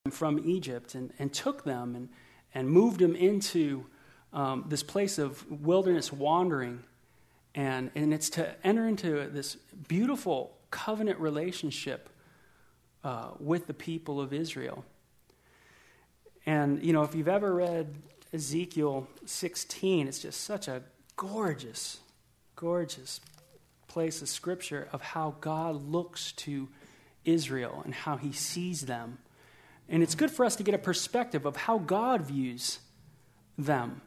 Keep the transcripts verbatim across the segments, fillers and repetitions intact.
from Egypt and, and took them and, and moved them into um, this place of wilderness wandering. And, and it's to enter into this beautiful covenant relationship uh, with the people of Israel. And, you know, if you've ever read Ezekiel sixteen, it's just such a gorgeous, gorgeous place of scripture of how God looks to Israel and how he sees them. And it's good for us to get a perspective of how God views them.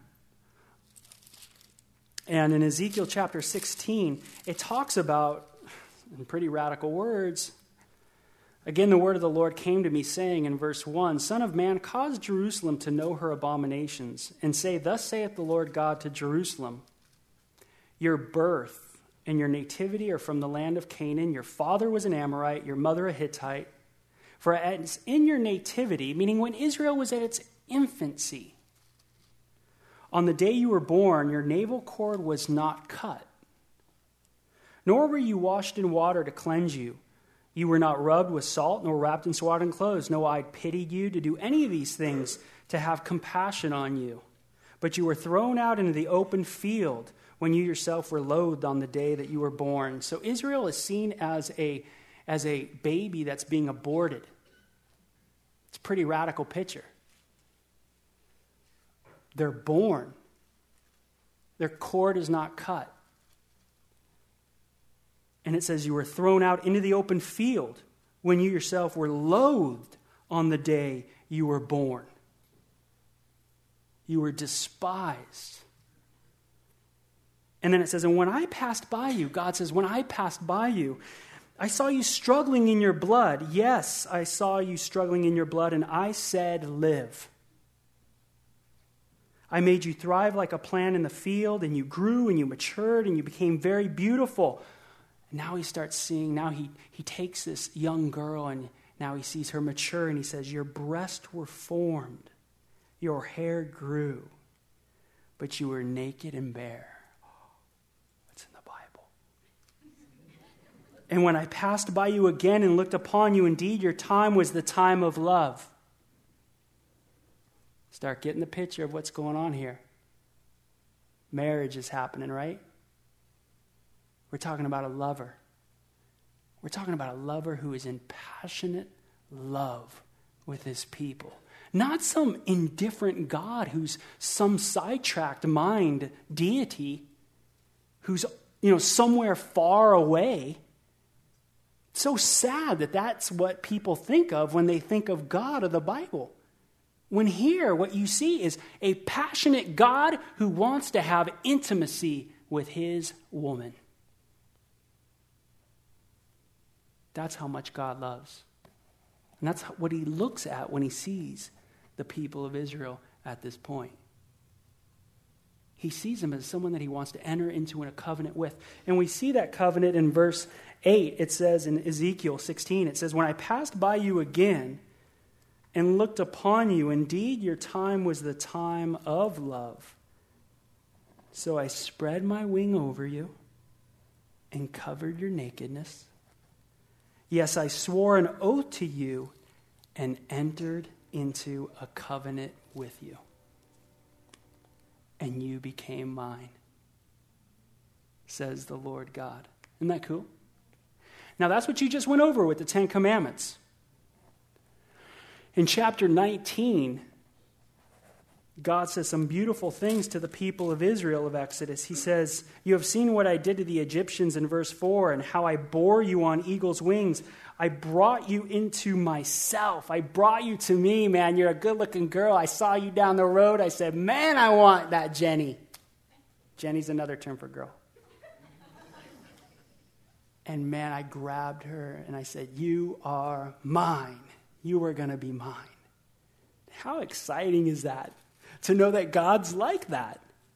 And in Ezekiel chapter sixteen, it talks about, in pretty radical words, again, the word of the Lord came to me, saying in verse one, Son of man, cause Jerusalem to know her abominations, and say, Thus saith the Lord God to Jerusalem, Your birth and your nativity are from the land of Canaan. Your father was an Amorite, your mother a Hittite. For as in your nativity, meaning when Israel was at its infancy, on the day you were born, your navel cord was not cut, nor were you washed in water to cleanse you. You were not rubbed with salt, nor wrapped in swaddling clothes. No eye pitied you to do any of these things, to have compassion on you. But you were thrown out into the open field when you yourself were loathed on the day that you were born. So Israel is seen as a, as a baby that's being aborted. It's a pretty radical picture. They're born. Their cord is not cut. And it says you were thrown out into the open field when you yourself were loathed on the day you were born. You were despised. And then it says, and when I passed by you, God says, when I passed by you, I saw you struggling in your blood. Yes, I saw you struggling in your blood, and I said, live. I made you thrive like a plant in the field, and you grew and you matured and you became very beautiful. Now he starts seeing, now he, he takes this young girl and now he sees her mature and he says, your breasts were formed, your hair grew, but you were naked and bare. That's in the Bible. And when I passed by you again and looked upon you, indeed your time was the time of love. Start getting the picture of what's going on here. Marriage is happening, right? We're talking about a lover. We're talking about a lover who is in passionate love with his people. Not some indifferent God who's some sidetracked mind deity who's, you know, somewhere far away. It's so sad that that's what people think of when they think of God or the Bible. When here, what you see is a passionate God who wants to have intimacy with his woman. That's how much God loves. And that's what he looks at when he sees the people of Israel at this point. He sees them as someone that he wants to enter into in a covenant with. And we see that covenant in verse eight. It says in Ezekiel sixteen, it says, when I passed by you again and looked upon you, indeed your time was the time of love. So I spread my wing over you and covered your nakedness. Yes, I swore an oath to you and entered into a covenant with you. And you became mine, says the Lord God. Isn't that cool? Now that's what you just went over with the Ten Commandments. In chapter nineteen, God says some beautiful things to the people of Israel of Exodus. He says, you have seen what I did to the Egyptians in verse four and how I bore you on eagle's wings. I brought you into myself. I brought you to me, man. You're a good-looking girl. I saw you down the road. I said, man, I want that Jenny. Jenny's another term for girl. And man, I grabbed her and I said, you are mine. You are going to be mine. How exciting is that? To know that God's like that.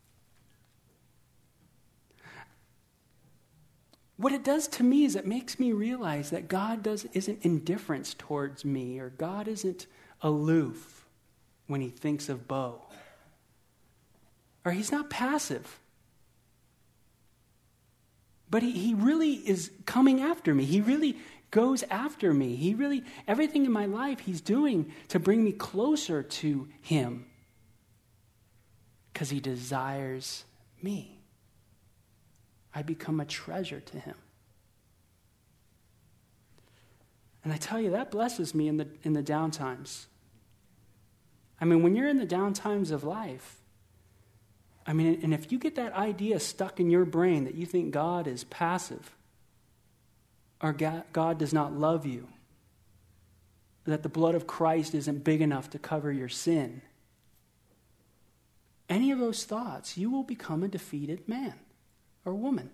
What it does to me is it makes me realize that God does, isn't indifference towards me, or God isn't aloof when he thinks of Bo. Or he's not passive. But he, he really is coming after me. He really goes after me. He really, everything in my life he's doing to bring me closer to him because he desires me. I become a treasure to him. And I tell you, that blesses me in the in the down times. I mean, when you're in the down times of life, I mean, and if you get that idea stuck in your brain that you think God is passive, or God, God does not love you, that the blood of Christ isn't big enough to cover your sin, any of those thoughts, you will become a defeated man or woman.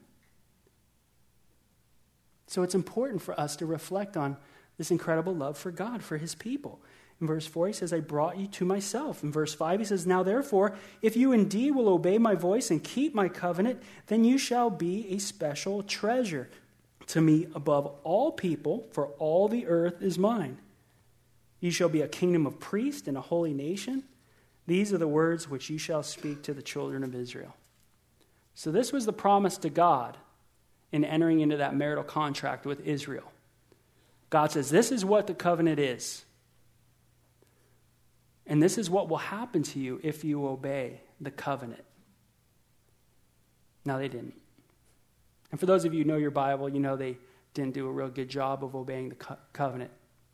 So it's important for us to reflect on this incredible love for God, for his people. In verse four, he says, I brought you to myself. In verse five, he says, now therefore, if you indeed will obey my voice and keep my covenant, then you shall be a special treasure to me above all people, for all the earth is mine. You shall be a kingdom of priests and a holy nation. These are the words which you shall speak to the children of Israel. So this was the promise to God in entering into that marital contract with Israel. God says, this is what the covenant is. And this is what will happen to you if you obey the covenant. Now, they didn't. And for those of you who know your Bible, you know they didn't do a real good job of obeying the co- covenant.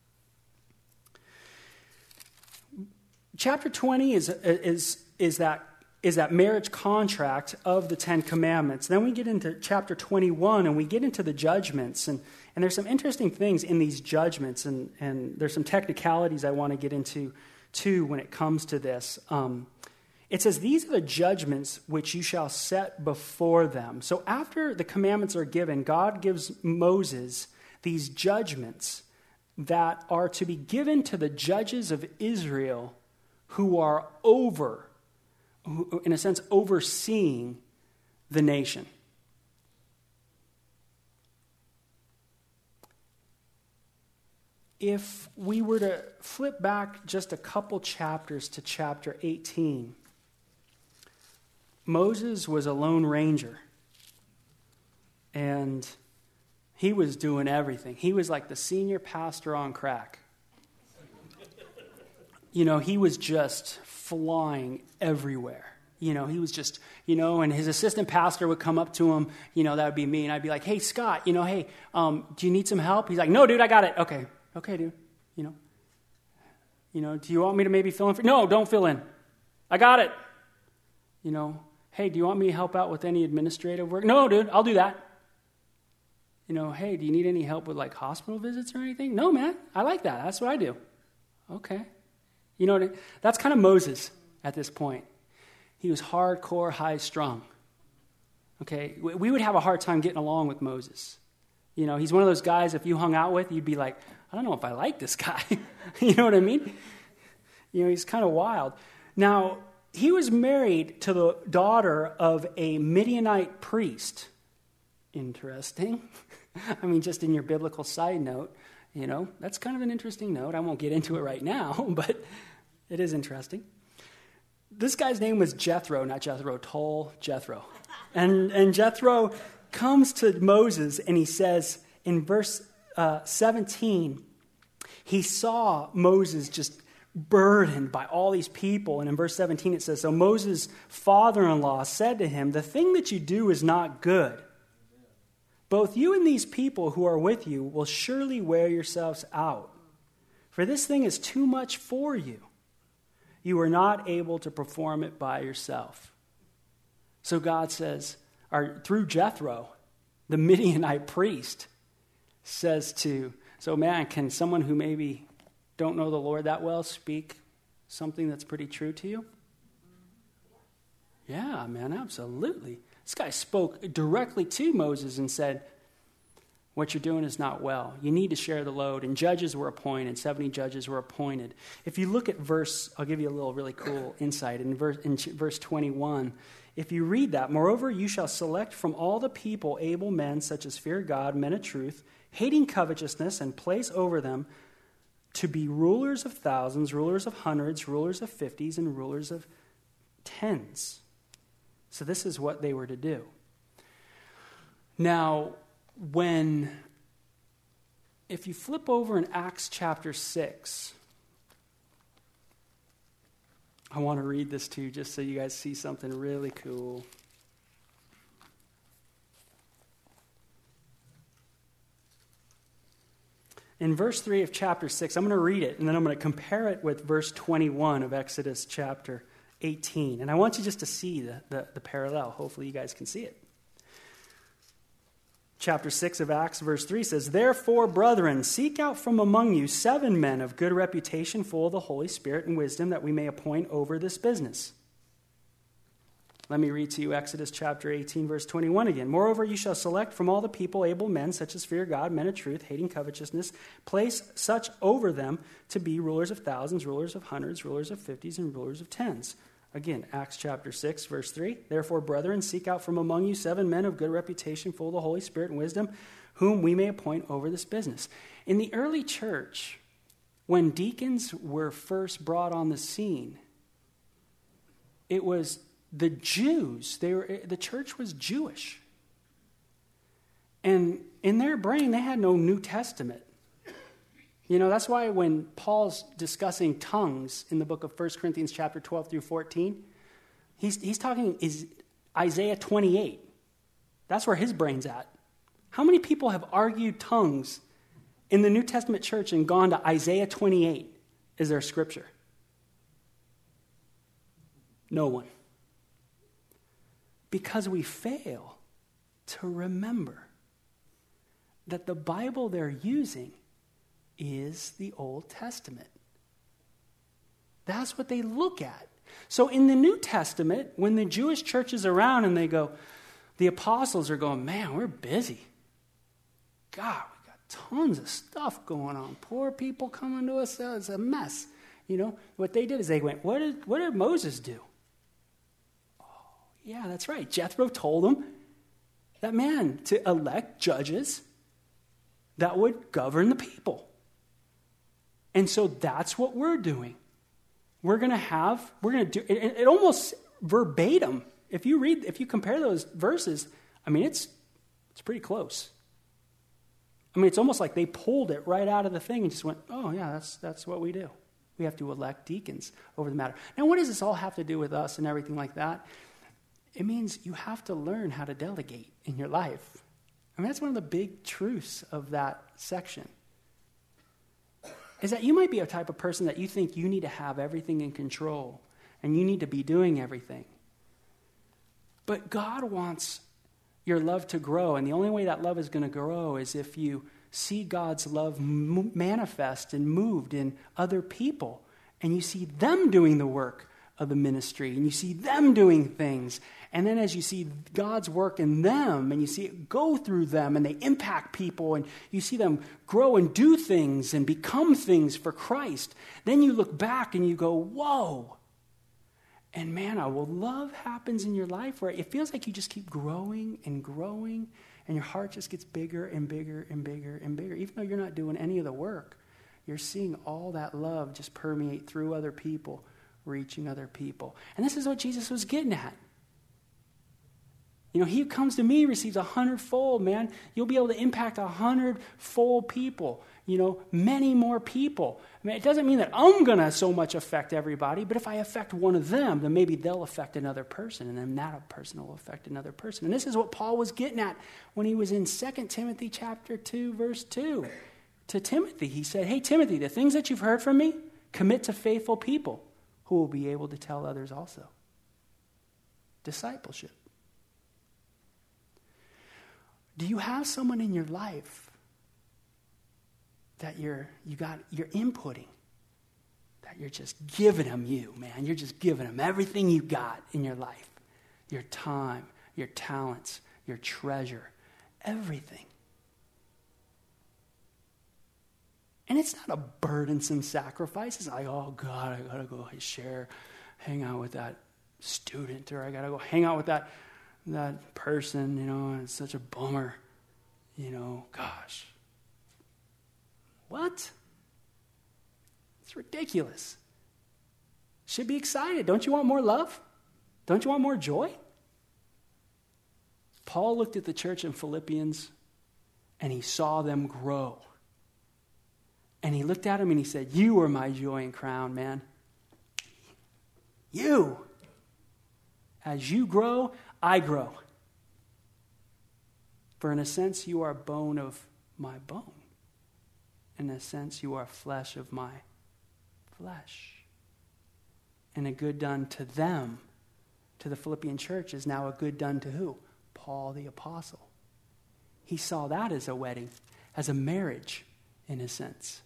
Chapter twenty is, is, is, that, is that marriage contract of the Ten Commandments. Then we get into chapter twenty-one, and we get into the judgments. And, and there's some interesting things in these judgments, and, and there's some technicalities I want to get into, too, when it comes to this. Um, it says, these are the judgments which you shall set before them. So after the commandments are given, God gives Moses these judgments that are to be given to the judges of Israel who are over, who, in a sense, overseeing the nation. If we were to flip back just a couple chapters to chapter eighteen, Moses was a lone ranger, and he was doing everything. He was like the senior pastor on crack. You know, he was just flying everywhere. You know, he was just, you know, and his assistant pastor would come up to him, you know, that would be me, and I'd be like, hey, Scott, you know, hey, um, do you need some help? He's like, no, dude, I got it. Okay, okay, dude, you know. You know, do you want me to maybe fill in for? No, don't fill in. I got it. You know, hey, do you want me to help out with any administrative work? No, dude, I'll do that. You know, hey, do you need any help with like hospital visits or anything? No, man, I like that. That's what I do. Okay. You know, what I, that's kind of Moses at this point. He was hardcore, high-strung. Okay, we would have a hard time getting along with Moses. You know, he's one of those guys, if you hung out with, you'd be like, I don't know if I like this guy. You know what I mean? You know, he's kind of wild. Now, he was married to the daughter of a Midianite priest. Interesting. I mean, just in your biblical side note, you know, that's kind of an interesting note. I won't get into it right now, but it is interesting. This guy's name was Jethro, not Jethro Tull, Jethro. And, and Jethro comes to Moses and he says in verse uh, seventeen, he saw Moses just burdened by all these people. And in verse seventeen it says, so Moses' father-in-law said to him, the thing that you do is not good. Both you and these people who are with you will surely wear yourselves out. For this thing is too much for you. You are not able to perform it by yourself. So God says, or through Jethro, the Midianite priest, says to, so man, can someone who maybe don't know the Lord that well speak something that's pretty true to you? Yeah, man, absolutely. This guy spoke directly to Moses and said, what you're doing is not well. You need to share the load. And judges were appointed. seventy judges were appointed. If you look at verse, I'll give you a little really cool insight. In verse, in verse twenty-one, if you read that, moreover, you shall select from all the people able men such as fear God, men of truth, hating covetousness, and place over them to be rulers of thousands, rulers of hundreds, rulers of fifties, and rulers of tens. So this is what they were to do. Now, when if you flip over in Acts chapter six, I want to read this to you just so you guys see something really cool. In verse three of chapter six, I'm going to read it, and then I'm going to compare it with verse twenty-one of Exodus chapter eighteen. And I want you just to see the, the, the parallel. Hopefully you guys can see it. Chapter six of Acts, verse three says, "Therefore, brethren, seek out from among you seven men of good reputation, full of the Holy Spirit and wisdom, that we may appoint over this business." Let me read to you Exodus chapter eighteen, verse twenty-one again. "Moreover, you shall select from all the people able men, such as fear God, men of truth, hating covetousness. Place such over them to be rulers of thousands, rulers of hundreds, rulers of fifties, and rulers of tens." Again, Acts chapter six, verse three. "Therefore, brethren, seek out from among you seven men of good reputation, full of the Holy Spirit and wisdom, whom we may appoint over this business." In the early church, when deacons were first brought on the scene, it was the Jews. They were, the church was Jewish. And in their brain, they had no New Testament. You know, that's why when Paul's discussing tongues in the book of First Corinthians chapter twelve through fourteen, he's, he's talking is Isaiah twenty-eight. That's where his brain's at. How many people have argued tongues in the New Testament church and gone to Isaiah twenty-eight as their scripture? No one. Because we fail to remember that the Bible they're using is the Old Testament. That's what they look at. So in the New Testament, when the Jewish church is around and they go, the apostles are going, "Man, we're busy. God, we got tons of stuff going on. Poor people coming to us, it's a mess." You know, what they did is they went, what did, what did Moses do? Oh, yeah, that's right. Jethro told them that, man, to elect judges that would govern the people. And so that's what we're doing. We're going to have, we're going to do, it, it almost verbatim. If you read, if you compare those verses, I mean, it's it's pretty close. I mean, it's almost like they pulled it right out of the thing and just went, "Oh, yeah, that's that's what we do. We have to elect deacons over the matter." Now, what does this all have to do with us and everything like that? It means you have to learn how to delegate in your life. I mean, that's one of the big truths of that section. Is that you might be a type of person that you think you need to have everything in control and you need to be doing everything. But God wants your love to grow, and the only way that love is going to grow is if you see God's love m- manifest and moved in other people, and you see them doing the work of the ministry, and you see them doing things. And then as you see God's work in them, and you see it go through them, and they impact people, and you see them grow and do things and become things for Christ, then you look back and you go, "Whoa." And man, well, love happens in your life where it feels like you just keep growing and growing, and your heart just gets bigger and bigger and bigger and bigger. Even though you're not doing any of the work, you're seeing all that love just permeate through other people, reaching other people. And this is what Jesus was getting at. You know, he who comes to me receives a hundredfold, man. You'll be able to impact a hundredfold people, you know, many more people. I mean, it doesn't mean that I'm going to so much affect everybody, but if I affect one of them, then maybe they'll affect another person, and then that person will affect another person. And this is what Paul was getting at when he was in Second Timothy chapter two, verse two. To Timothy, he said, "Hey, Timothy, the things that you've heard from me, commit to faithful people who will be able to tell others also." Discipleship. Do you have someone in your life that you're you got you're inputting, that you're just giving them you, man? You're just giving them everything you got in your life, your time, your talents, your treasure, everything. And it's not a burdensome sacrifice. It's like, "Oh God, I gotta go share, hang out with that student, or I gotta go hang out with that." that person, you know, and it's such a bummer, you know, gosh. What? It's ridiculous. Should be excited. Don't you want more love? Don't you want more joy? Paul looked at the church in Philippians and he saw them grow. And he looked at him and he said, you are my joy and crown, man. You. As you grow, I grow. For in a sense, you are bone of my bone. In a sense, you are flesh of my flesh. And a good done to them, to the Philippian church, is now a good done to who? Paul the apostle. He saw that as a wedding, as a marriage, in a sense.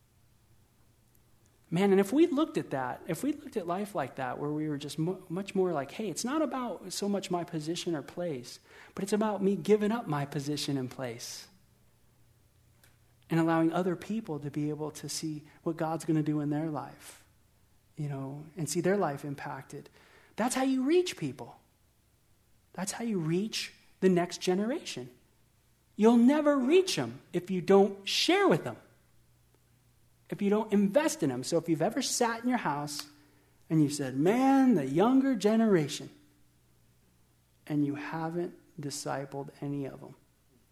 Man, and if we looked at that, if we looked at life like that, where we were just mo- much more like, hey, it's not about so much my position or place, but it's about me giving up my position and place and allowing other people to be able to see what God's going to do in their life, you know, and see their life impacted. That's how you reach people. That's how you reach the next generation. You'll never reach them if you don't share with them, if you don't invest in them. So if you've ever sat in your house and you said, man, the younger generation, and you haven't discipled any of them,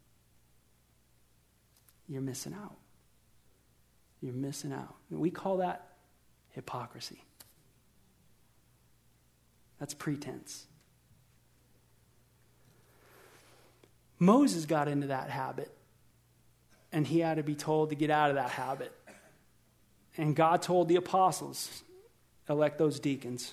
you're missing out. You're missing out. We call that hypocrisy. That's pretense. Moses got into that habit, and he had to be told to get out of that habit. And God told the apostles, elect those deacons.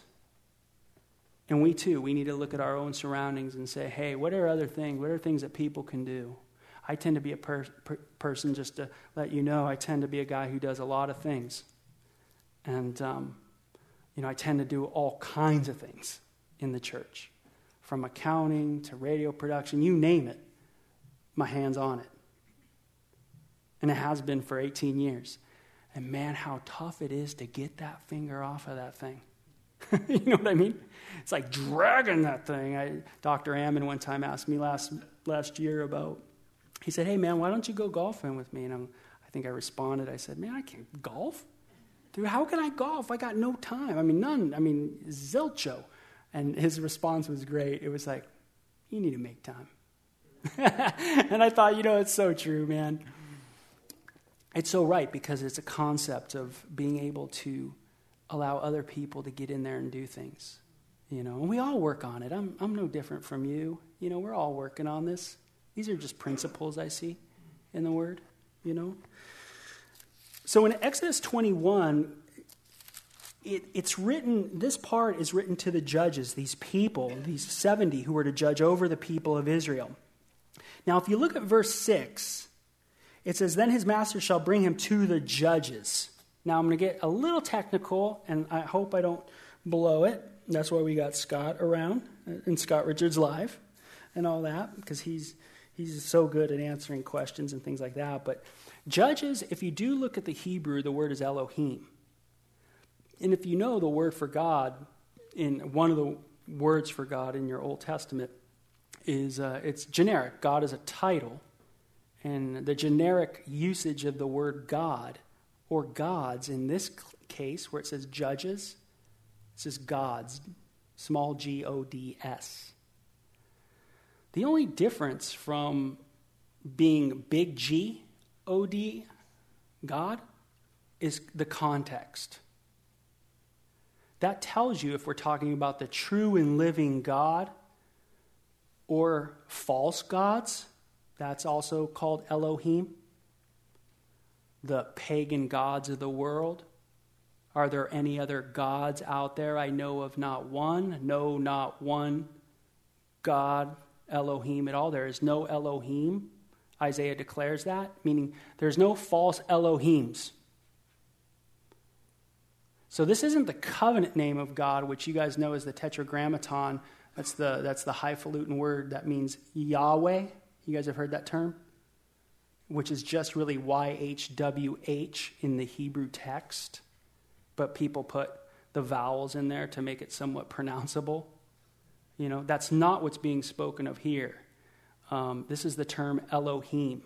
And we too, we need to look at our own surroundings and say, hey, what are other things? What are things that people can do? I tend to be a per- per- person, just to let you know, I tend to be a guy who does a lot of things. And, um, you know, I tend to do all kinds of things in the church. From accounting to radio production, you name it, my hand's on it. And it has been for eighteen years. And man, how tough it is to get that finger off of that thing. You know what I mean? It's like dragging that thing. I, Doctor Ammon one time asked me last last year about, he said, hey man, why don't you go golfing with me? And I'm, I think I responded, I said, man, I can't golf. Dude, how can I golf? I got no time. I mean, none. I mean, zilcho. And his response was great. It was like, you need to make time. And I thought, you know, it's so true, man. It's so right, because it's a concept of being able to allow other people to get in there and do things. You know, and we all work on it. I'm I'm no different from you. You know, we're all working on this. These are just principles I see in the Word, you know. So in Exodus twenty-one, it, it's written, this part is written to the judges, these people, these seventy who were to judge over the people of Israel. Now, if you look at verse six, it says, then his master shall bring him to the judges. Now, I'm going to get a little technical, and I hope I don't blow it. That's why we got Scott around, and Scott Richards Live, and all that, because he's he's so good at answering questions and things like that. But judges, if you do look at the Hebrew, the word is Elohim. And if you know the word for God, in one of the words for God in your Old Testament, is uh, it's generic. God is a title. And the generic usage of the word God, or gods in this case, where it says judges, it says gods, small g O D S. The only difference from being big G O D, God, is the context. That tells you if we're talking about the true and living God or false gods. That's also called Elohim. The pagan gods of the world. Are there any other gods out there? I know of not one. No, not one God, Elohim at all. There is no Elohim. Isaiah declares that, meaning there's no false Elohims. So this isn't the covenant name of God, which you guys know as the Tetragrammaton. That's the, that's the highfalutin word that means Yahweh. You guys have heard that term? Which is just really Y H W H in the Hebrew text. But people put the vowels in there to make it somewhat pronounceable. You know, that's not what's being spoken of here. Um, this is the term Elohim.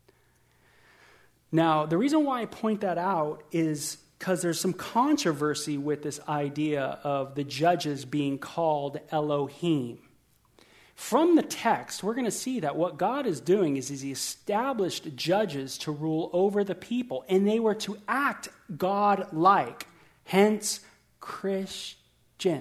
Now, the reason why I point that out is because there's some controversy with this idea of the judges being called Elohim. From the text, we're going to see that what God is doing is, is he established judges to rule over the people, and they were to act God-like, hence Christian.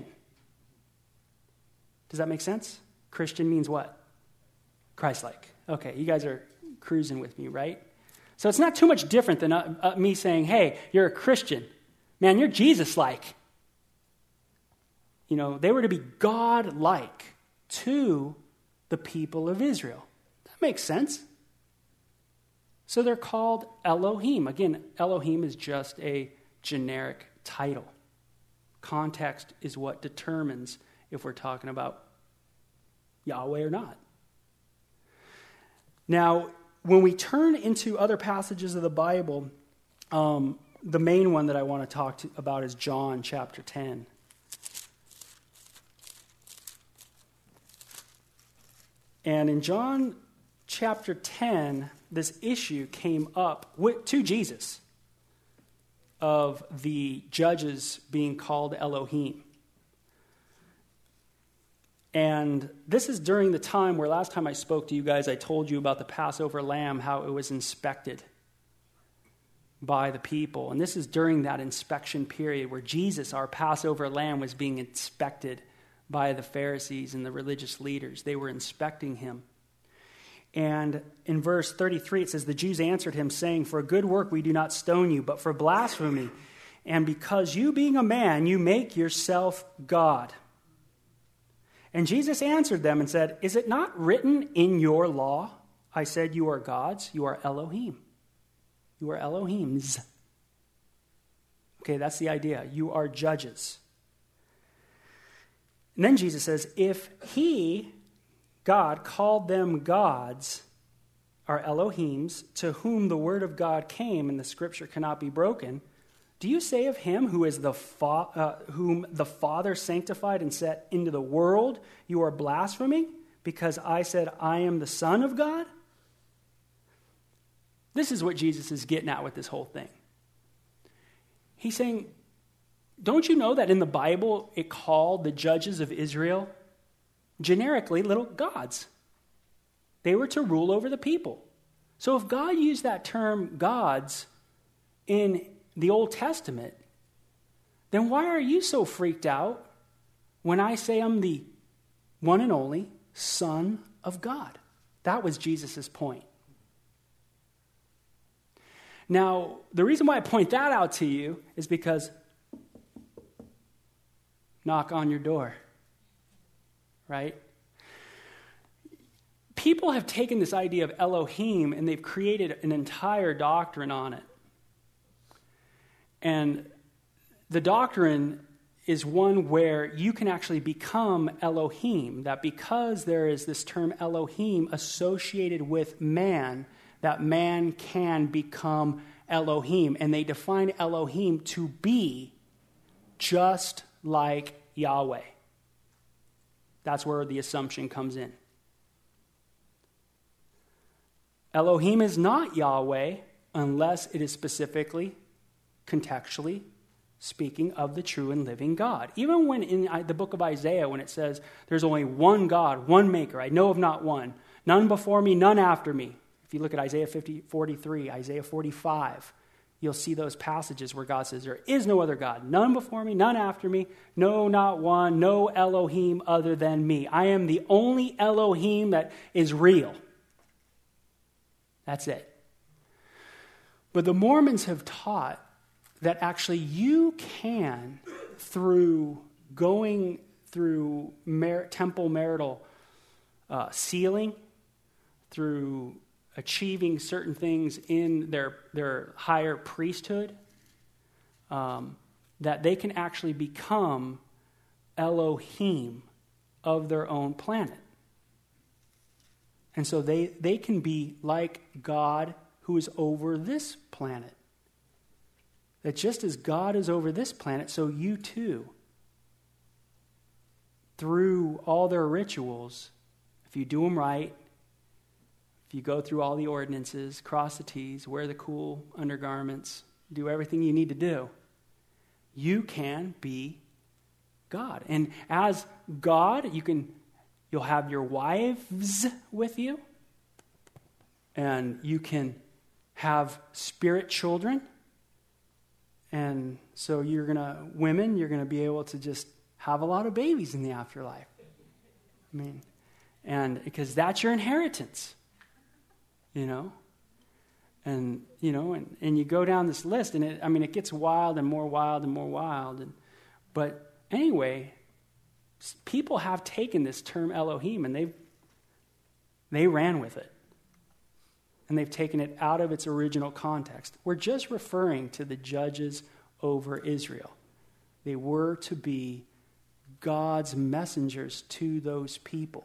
Does that make sense? Christian means what? Christ-like. Okay, you guys are cruising with me, right? So it's not too much different than uh, uh, me saying, hey, you're a Christian. Man, you're Jesus-like. You know, they were to be God-like to the people of Israel. That makes sense. So they're called Elohim. Again, Elohim is just a generic title. Context is what determines if we're talking about Yahweh or not. Now, when we turn into other passages of the Bible, um, the main one that I want to talk to, about is John chapter ten. And in John chapter ten, this issue came up with, to Jesus of the judges being called Elohim. And this is during the time where last time I spoke to you guys, I told you about the Passover lamb, how it was inspected by the people. And this is during that inspection period where Jesus, our Passover lamb, was being inspected by the Pharisees and the religious leaders. They were inspecting him. And in verse thirty-three, it says, the Jews answered him, saying, for a good work we do not stone you, but for blasphemy. And because you, being a man, you make yourself God. And Jesus answered them and said, is it not written in your law, I said you are gods, you are Elohim. You are Elohims. Okay, that's the idea. You are judges. And then Jesus says, if he, God, called them gods, are Elohims, to whom the word of God came and the scripture cannot be broken, do you say of him who is the fa- uh, whom the Father sanctified and set into the world, you are blaspheming because I said I am the Son of God? This is what Jesus is getting at with this whole thing. He's saying, don't you know that in the Bible it called the judges of Israel generically little gods? They were to rule over the people. So if God used that term gods in the Old Testament, then why are you so freaked out when I say I'm the one and only Son of God? That was Jesus' point. Now, the reason why I point that out to you is because knock on your door, right? People have taken this idea of Elohim and they've created an entire doctrine on it. And the doctrine is one where you can actually become Elohim, that because there is this term Elohim associated with man, that man can become Elohim. And they define Elohim to be just like Yahweh. That's where the assumption comes in. Elohim is not Yahweh unless it is specifically, contextually speaking of the true and living God. Even when in the book of Isaiah, when it says there's only one God, one maker, I know of not one, none before me, none after me. If you look at Isaiah fifty, forty-three, Isaiah forty-five, you'll see those passages where God says, there is no other God, none before me, none after me, no, not one, no Elohim other than me. I am the only Elohim that is real. That's it. But the Mormons have taught that actually you can, through going through mar- temple marital uh, sealing, through achieving certain things in their, their higher priesthood, um, that they can actually become Elohim of their own planet. And so they, they can be like God who is over this planet. That just as God is over this planet, so you too, through all their rituals, if you do them right, if you go through all the ordinances, cross the T's, wear the cool undergarments, do everything you need to do, you can be God. And as God, you can You'll have your wives with you, and you can have spirit children. And so you're going to, women, you're going to be able to just have a lot of babies in the afterlife. I mean, and because that's your inheritance, you know. And, you know, and, and you go down this list, and it, I mean, it gets wild and more wild and more wild. And, but anyway, people have taken this term Elohim, and they've, they ran with it. And they've taken it out of its original context. We're just referring to the judges over Israel. They were to be God's messengers to those people.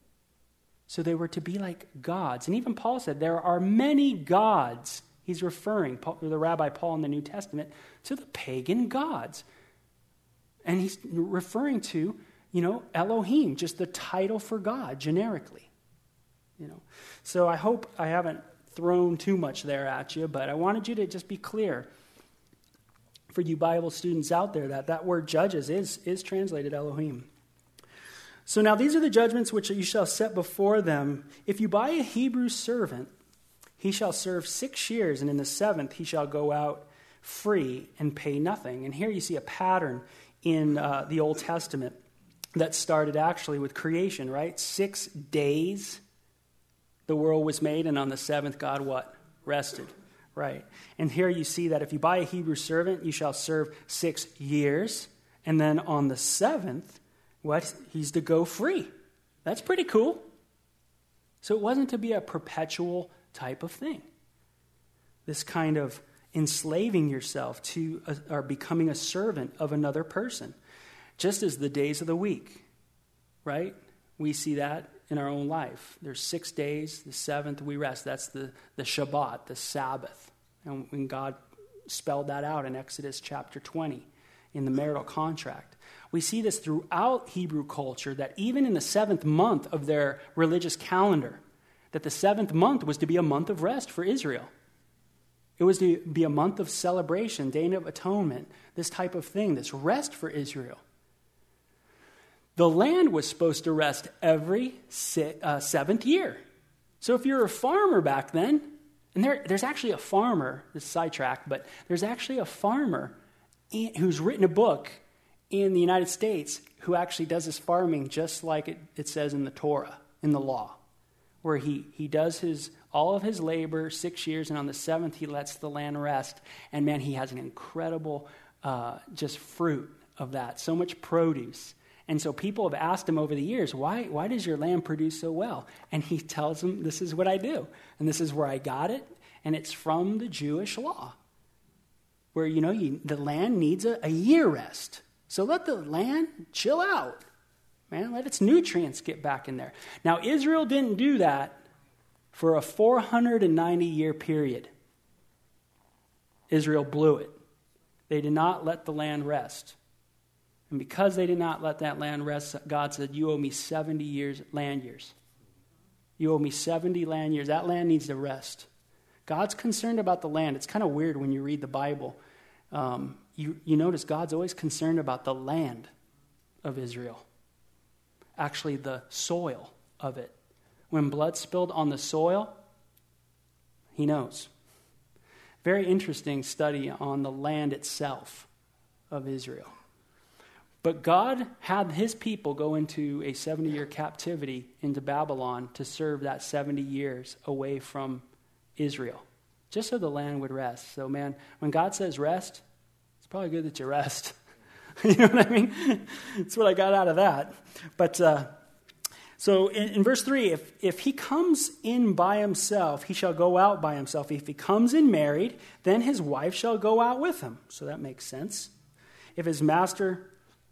So they were to be like gods. And even Paul said there are many gods. He's referring, Paul, the Rabbi Paul in the New Testament, to the pagan gods. And he's referring to, you know, Elohim, just the title for God, generically. You know, so I hope I haven't thrown too much there at you, but I wanted you to just be clear for you Bible students out there that that word judges is, is translated Elohim. So now these are the judgments which you shall set before them. If you buy a Hebrew servant, he shall serve six years, and in the seventh he shall go out free and pay nothing. And here you see a pattern in uh, the Old Testament that started actually with creation, right? Six days the world was made, and on the seventh, God what? Rested, right? And here you see that if you buy a Hebrew servant, you shall serve six years, and then on the seventh, what? He's to go free. That's pretty cool. So it wasn't to be a perpetual type of thing. This kind of enslaving yourself to a, or becoming a servant of another person, just as the days of the week, right? We see that in our own life. There's six days, the seventh we rest. That's the, the Shabbat, the Sabbath. And when God spelled that out in Exodus chapter twenty in the marital contract. We see this throughout Hebrew culture, that even in the seventh month of their religious calendar, that the seventh month was to be a month of rest for Israel. It was to be a month of celebration, Day of Atonement, this type of thing, this rest for Israel. The land was supposed to rest every si- uh, seventh year. So if you're a farmer back then, and there, there's actually a farmer, this is sidetracked, but there's actually a farmer in, who's written a book in the United States who actually does this farming just like it, it says in the Torah, in the law, where he, he does his all of his labor, six years, and on the seventh he lets the land rest. And man, he has an incredible uh, just fruit of that, so much produce. And so people have asked him over the years, why, why does your land produce so well? And he tells them, this is what I do, and this is where I got it, and it's from the Jewish law, where, you know, you, the land needs a, a year rest. So let the land chill out, man. Let its nutrients get back in there. Now, Israel didn't do that for a four hundred ninety year period. Israel blew it. They did not let the land rest. And because they did not let that land rest, God said, you owe me seventy years, land years. You owe me seventy land years. That land needs to rest. God's concerned about the land. It's kind of weird when you read the Bible. Um, you, you notice God's always concerned about the land of Israel. Actually, the soil of it. When blood spilled on the soil, he knows. Very interesting study on the land itself of Israel. But God had his people go into a seventy-year captivity into Babylon to serve that seventy years away from Israel, just so the land would rest. So, man, when God says rest, it's probably good that you rest. You know what I mean? That's what I got out of that. But uh, so in, in verse three, if, if he comes in by himself, he shall go out by himself. If he comes in married, then his wife shall go out with him. So that makes sense. If his master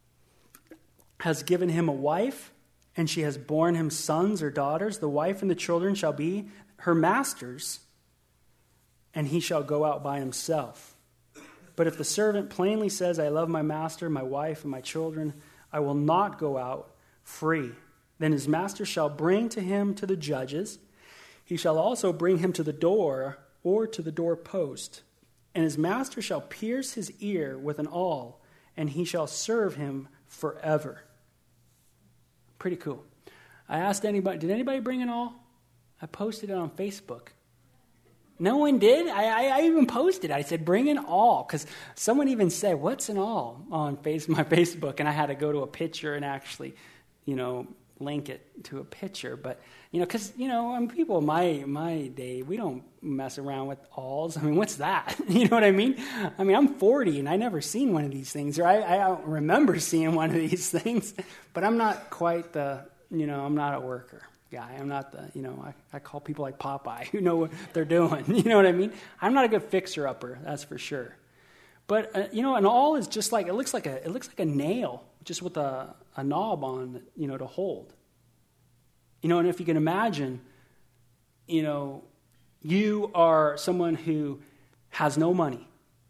has given him a wife, and she has borne him sons or daughters, the wife and the children shall be her master's, and he shall go out by himself. But if the servant plainly says, I love my master, my wife, and my children, I will not go out free, then his master shall bring to him to the judges. He shall also bring him to the door or to the doorpost, and his master shall pierce his ear with an awl, and he shall serve him forever. Pretty cool. I asked anybody, did anybody bring an awl? I posted it on Facebook. No one did? I, I, I even posted. I said, bring an awl. Because someone even said, what's an awl on face, my Facebook? And I had to go to a picture and actually, you know, link it to a picture. But, you know, because, you know, I mean, people my my day, we don't mess around with awls. I mean, what's that? You know what I mean? I mean, I'm forty and I never seen one of these things. Or I, I don't remember seeing one of these things. But I'm not quite the, you know, I'm not a worker guy. I'm not the, you know, I, I call people like Popeye who know what they're doing. You know what I mean? I'm not a good fixer-upper, that's for sure. But, uh, you know, an awl is just like, it looks like a, it looks like a nail, just with a, a knob on, you know, to hold. You know, and if you can imagine, you know, you are someone who has no money.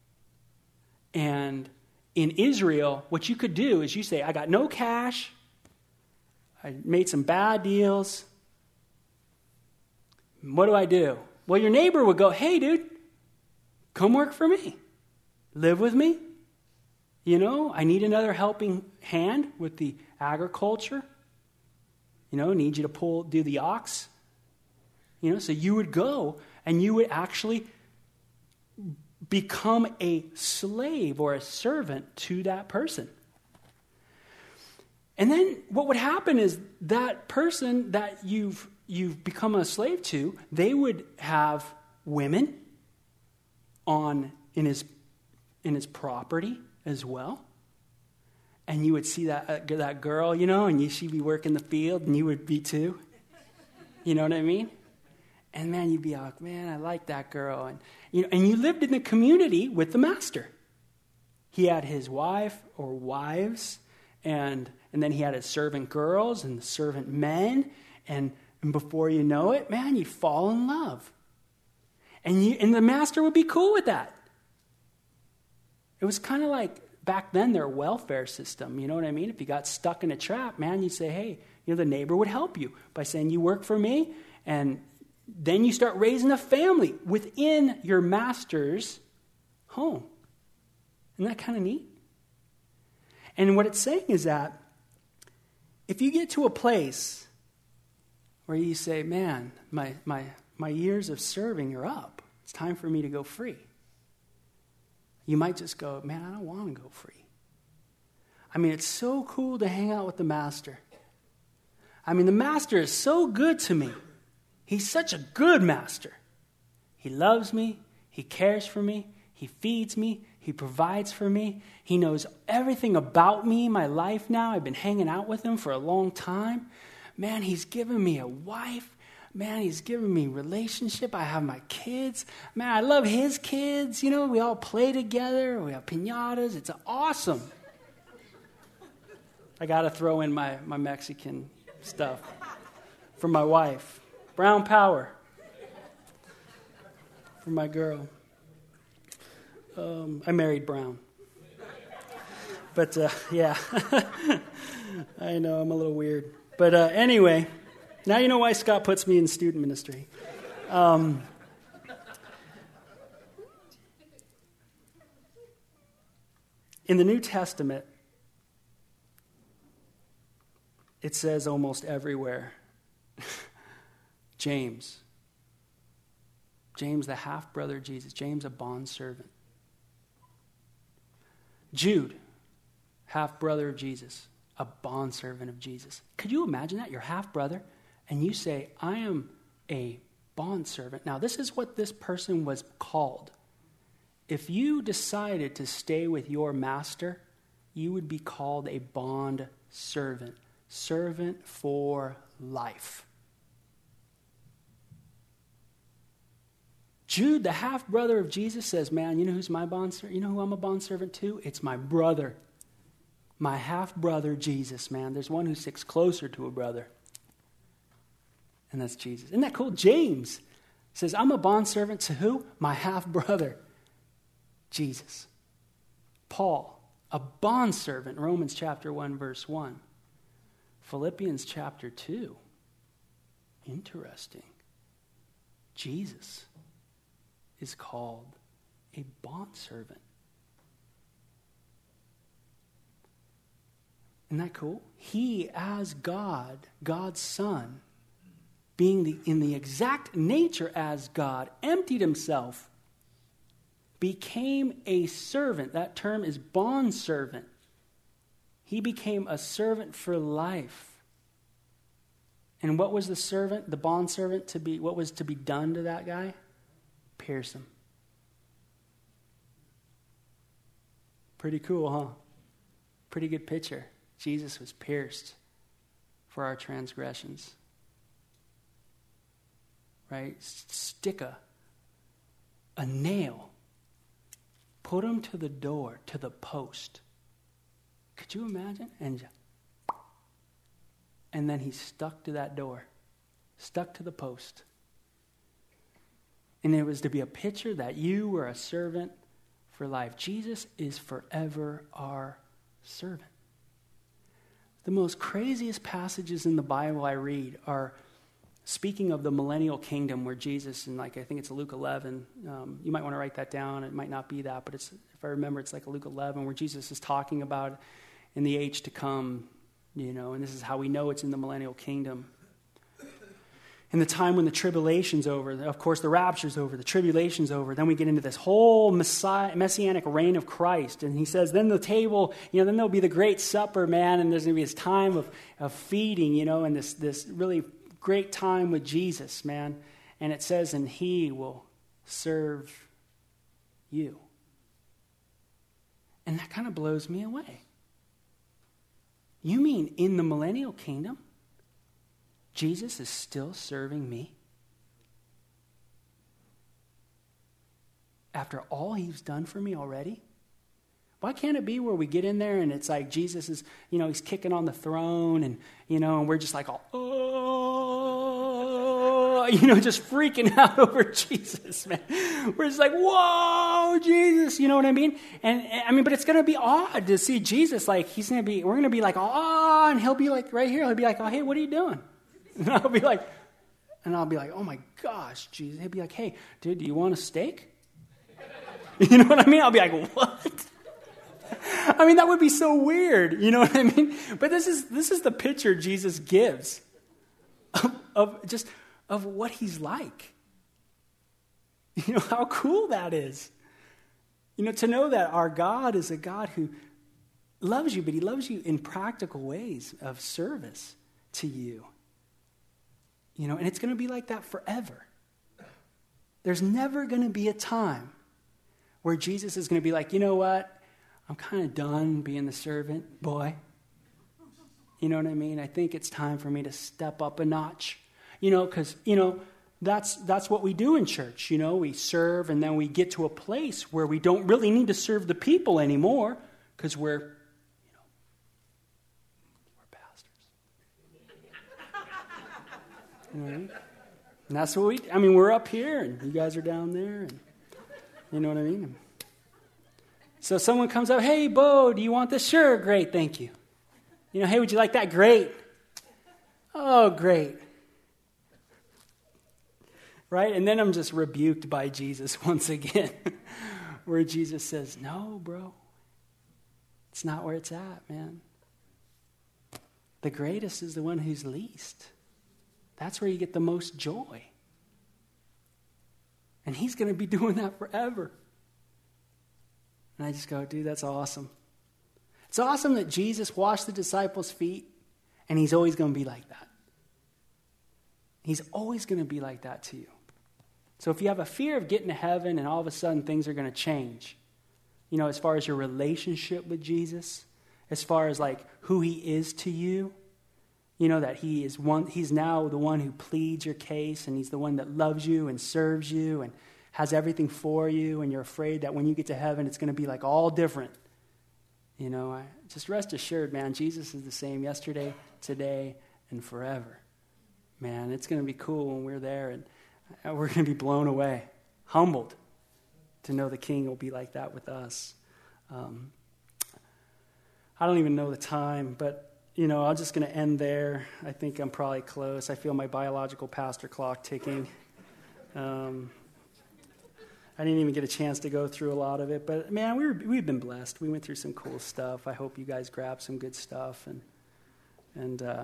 And in Israel, what you could do is you say, I got no cash, I made some bad deals. What do I do? Well, your neighbor would go, hey, dude, come work for me. Live with me. You know, I need another helping hand with the agriculture. You know, need you to pull, do the ox. You know, so you would go and you would actually become a slave or a servant to that person. And then what would happen is that person that you've you've become a slave to, they would have women on in his in his property as well. And you would see that uh, that girl, you know, and you, she'd be working the field, and you would be too. You know what I mean? And man, you'd be like, man, I like that girl. And you know, and you lived in the community with the master. He had his wife or wives, and and then he had his servant girls and the servant men, and, and before you know it, man, you'd fall in love. And you and the master would be cool with that. It was kind of like back then their welfare system, you know what I mean? If you got stuck in a trap, man, you'd say, hey, you know, the neighbor would help you by saying, you work for me, and then you start raising a family within your master's home. Isn't that kind of neat? And what it's saying is that if you get to a place where you say, man, my my my years of serving are up, it's time for me to go free. You might just go, man, I don't want to go free. I mean, it's so cool to hang out with the master. I mean, the master is so good to me. He's such a good master. He loves me. He cares for me. He feeds me. He provides for me. He knows everything about me, my life now. I've been hanging out with him for a long time. Man, he's given me a wife. Man, he's given me relationship. I have my kids. Man, I love his kids. You know, we all play together. We have piñatas. It's awesome. I got to throw in my, my Mexican stuff for my wife. Brown power for my girl. Um, I married brown. But, uh, yeah. I know, I'm a little weird. But uh, anyway, now you know why Scott puts me in student ministry. Um, in the New Testament, it says almost everywhere, James. James, the half-brother of Jesus. James, a bondservant. Jude, half-brother of Jesus, a bondservant of Jesus. Could you imagine that? You're half-brother, and you say, I am a bondservant. Now, this is what this person was called. If you decided to stay with your master, you would be called a bondservant. Servant for life. Jude, the half-brother of Jesus, says, man, you know who's my bondservant? You know who I'm a bondservant to? It's my brother. My half-brother, Jesus, man. There's one who sticks closer to a brother. And that's Jesus. Isn't that cool? James says, I'm a bondservant to who? My half-brother, Jesus. Paul, a bondservant, Romans chapter one, verse one. Philippians chapter two. Interesting. Jesus is called a bondservant. Isn't that cool? He, as God, God's Son, being the, in the exact nature as God, emptied himself, became a servant. That term is bondservant. He became a servant for life. And what was the servant, the bondservant, to be? What was to be done to that guy? Pierce him. Pretty cool, huh? Pretty good picture. Jesus was pierced for our transgressions. Right? Stick a, a nail. Put him to the door, to the post. Could you imagine? And, and then he stuck to that door. Stuck to the post. And it was to be a picture that you were a servant for life. Jesus is forever our servant. The most craziest passages in the Bible I read are speaking of the millennial kingdom, where Jesus, in like I think it's Luke eleven, um, you might want to write that down. It might not be that, but it's, if I remember, it's like Luke eleven, where Jesus is talking about in the age to come, you know, and this is how we know it's in the millennial kingdom. In the time when the tribulation's over, of course the rapture's over, the tribulation's over, then we get into this whole Messiah, messianic reign of Christ. And he says, then the table, you know, then there'll be the great supper, man, and there's going to be this time of, of feeding, you know, and this, this really great time with Jesus, man. And it says, and he will serve you. And that kind of blows me away. You mean in the millennial kingdom, Jesus is still serving me? After all he's done for me already? Why can't it be where we get in there and it's like Jesus is, you know, he's kicking on the throne and, you know, and we're just like, all, oh, you know, just freaking out over Jesus, man. We're just like, whoa, Jesus, you know what I mean? And, I mean, but it's going to be odd to see Jesus, like, he's going to be, we're going to be like, oh, and he'll be like, right here, he'll be like, oh, hey, what are you doing? And I'll be like, and I'll be like, oh my gosh, Jesus. He'll be like, hey, dude, do you want a steak? You know what I mean? I'll be like, what? I mean, that would be so weird. You know what I mean? But this is this is the picture Jesus gives of, of just of what he's like. You know, how cool that is. You know, to know that our God is a God who loves you, but he loves you in practical ways of service to you. You know, and it's going to be like that forever. There's never going to be a time where Jesus is going to be like, you know what? I'm kind of done being the servant boy. You know what I mean? I think it's time for me to step up a notch. You know, because, you know, that's that's what we do in church. You know, we serve and then we get to a place where we don't really need to serve the people anymore because we're, you know, we're pastors. You know what I mean? And that's what we, I mean, we're up here and you guys are down there. And you know what I mean? So someone comes up, hey, Bo, do you want this? Sure, great, thank you. You know, hey, would you like that? Great. Oh, great. Right? And then I'm just rebuked by Jesus once again, where Jesus says, no, bro, it's not where it's at, man. The greatest is the one who's least. That's where you get the most joy. And he's going to be doing that forever. And I just go, dude, that's awesome. It's awesome that Jesus washed the disciples' feet, and he's always going to be like that. He's always going to be like that to you. So if you have a fear of getting to heaven and all of a sudden things are going to change, you know, as far as your relationship with Jesus, as far as like who he is to you, you know, that he is one, he's now the one who pleads your case, and he's the one that loves you and serves you and has everything for you, and you're afraid that when you get to heaven, it's going to be like all different. You know, I, just rest assured, man, Jesus is the same yesterday, today, and forever. Man, it's going to be cool when we're there, and we're going to be blown away, humbled to know the King will be like that with us. Um, I don't even know the time, but, you know, I'm just going to end there. I think I'm probably close. I feel my biological pastor clock ticking. Um I didn't even get a chance to go through a lot of it, but man, we were, we've been blessed. We went through some cool stuff. I hope you guys grabbed some good stuff, and and uh,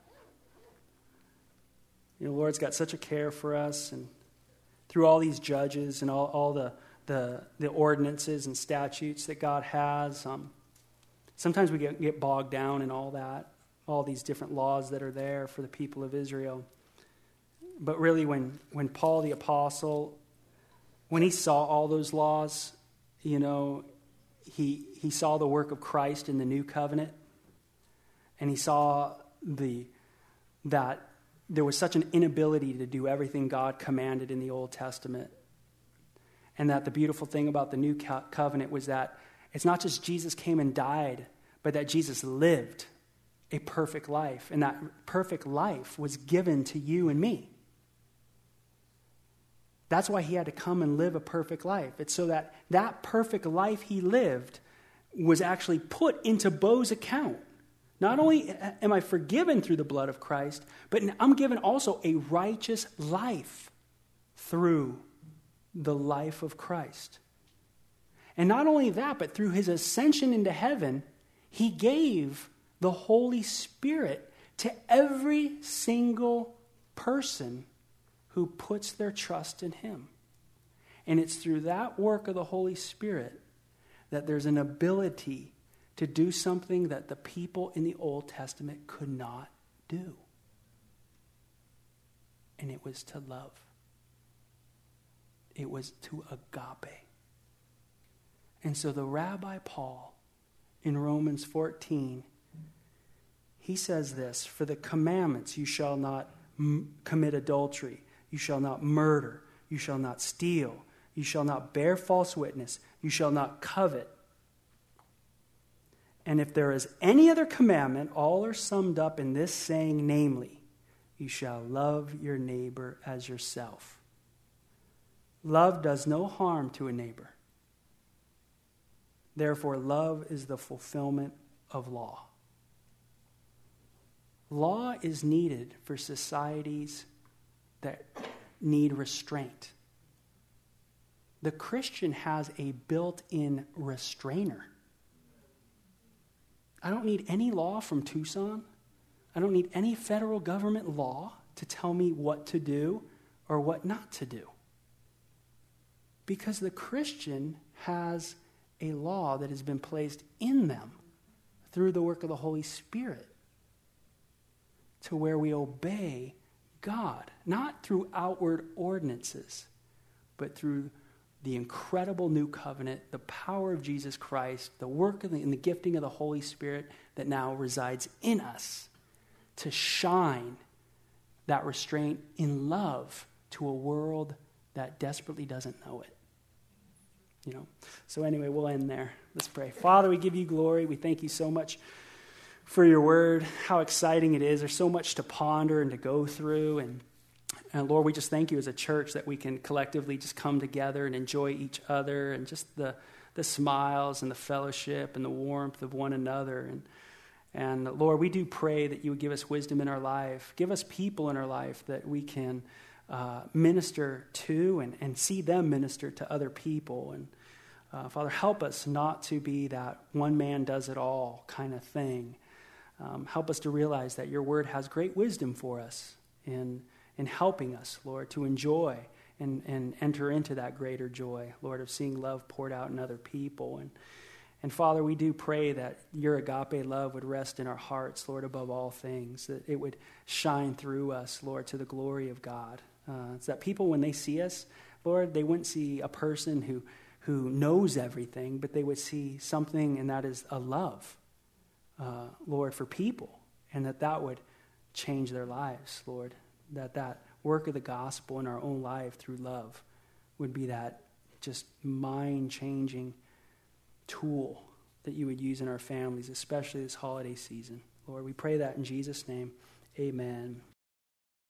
you know, the Lord's got such a care for us, and through all these judges and all, all the, the the ordinances and statutes that God has, um, sometimes we get, get bogged down in all that, all these different laws that are there for the people of Israel. But really, when when Paul the Apostle, when he saw all those laws, you know, he he saw the work of Christ in the new covenant, and he saw the that there was such an inability to do everything God commanded in the Old Testament, and that the beautiful thing about the new co- covenant was that it's not just Jesus came and died, but that Jesus lived a perfect life, and that perfect life was given to you and me. That's why he had to come and live a perfect life. It's so that that perfect life he lived was actually put into Bo's account. Not only am I forgiven through the blood of Christ, but I'm given also a righteous life through the life of Christ. And not only that, but through his ascension into heaven, he gave the Holy Spirit to every single person who puts their trust in him. And it's through that work of the Holy Spirit that there's an ability to do something that the people in the Old Testament could not do. And it was to love. It was to agape. And so the Rabbi Paul in Romans fourteen, he says this, for the commandments, you shall not m- commit adultery, you shall not murder, you shall not steal, you shall not bear false witness, you shall not covet. And if there is any other commandment, all are summed up in this saying, namely, you shall love your neighbor as yourself. Love does no harm to a neighbor. Therefore, love is the fulfillment of law. Law is needed for societies that need restraint. The Christian has a built-in restrainer. I don't need any law from Tucson. I don't need any federal government law to tell me what to do or what not to do. Because the Christian has a law that has been placed in them through the work of the Holy Spirit to where we obey God, not through outward ordinances, but through the incredible new covenant, the power of Jesus Christ, the work of the, and the gifting of the Holy Spirit that now resides in us to shine that restraint in love to a world that desperately doesn't know it. You know. So anyway, we'll end there. Let's pray. Father, we give you glory. We thank you so much for your word, how exciting it is. There's so much to ponder and to go through. And, and Lord, we just thank you as a church that we can collectively just come together and enjoy each other and just the, the smiles and the fellowship and the warmth of one another. And, and Lord, we do pray that you would give us wisdom in our life. Give us people in our life that we can uh, minister to and, and see them minister to other people. And uh, Father, help us not to be that one man does it all kind of thing. Um, help us to realize that your word has great wisdom for us in, in helping us, Lord, to enjoy and, and enter into that greater joy, Lord, of seeing love poured out in other people. And, and Father, we do pray that your agape love would rest in our hearts, Lord, above all things, that it would shine through us, Lord, to the glory of God. Uh, it's that people, when they see us, Lord, they wouldn't see a person who, who knows everything, but they would see something, and that is a love. Uh, Lord, for people, and that that would change their lives, Lord, that that work of the gospel in our own life through love would be that just mind-changing tool that you would use in our families, especially this holiday season. Lord, we pray that in Jesus' name, amen.